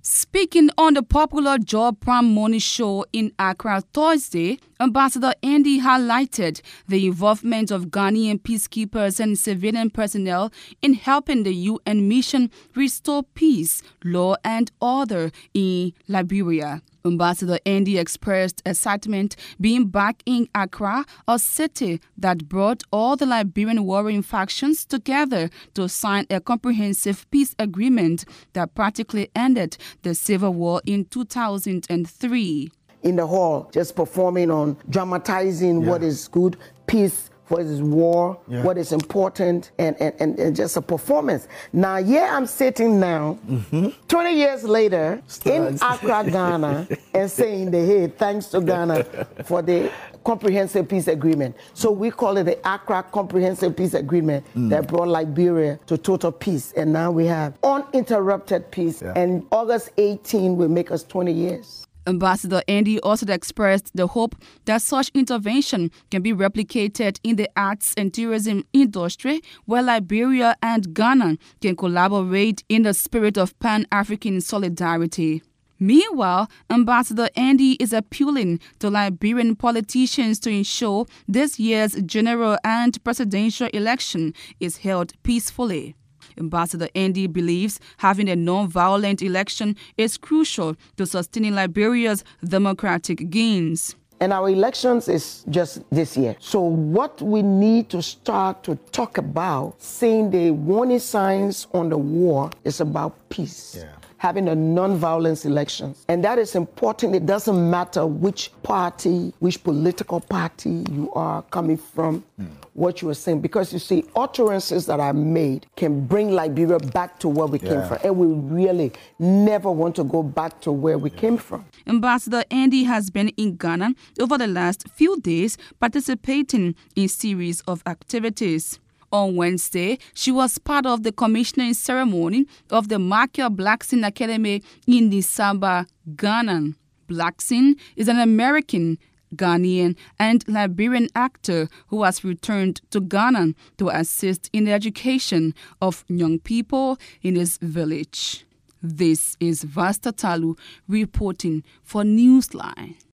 Speaking on the popular Joy Prime Morning Show in Accra Thursday, Ambassador Andy highlighted the involvement of Ghanaian peacekeepers and civilian personnel in helping the UN mission restore peace, law and order in Liberia. Ambassador Andy expressed excitement being back in Accra, a city that brought all the Liberian warring factions together to sign a comprehensive peace agreement that practically ended the civil war in 2003. In the hall, just performing on dramatizing what is good, peace, what is war, what is important, and just a performance. Now, I'm sitting now, 20 years later, in Accra, Ghana, and saying, hey, thanks to Ghana for the Comprehensive Peace Agreement. So we call it the Accra Comprehensive Peace Agreement that brought Liberia to total peace. And now we have uninterrupted peace. And August 18 will make us 20 years. Ambassador Andy also expressed the hope that such intervention can be replicated in the arts and tourism industry, where Liberia and Ghana can collaborate in the spirit of Pan-African solidarity. Meanwhile, Ambassador Andy is appealing to Liberian politicians to ensure this year's general and presidential election is held peacefully. Ambassador Andy believes having a non-violent election is crucial to sustaining Liberia's democratic gains. And our elections is just this year. So what we need to start to talk about, seeing the warning signs on the war, is about peace. Having a non-violence elections. And that is important. It doesn't matter which party, which political party you are coming from, what you are saying. Because you see, utterances that are made can bring Liberia back to where we came from. And we really never want to go back to where we came from. Ambassador Andy has been in Ghana over the last few days, participating in a series of activities. On Wednesday, she was part of the commissioning ceremony of the Michael Blackson Academy in Nisaba, Ghana. Blackson is an American, Ghanaian, and Liberian actor who has returned to Ghana to assist in the education of young people in his village. This is Vasta Talu reporting for Newsline.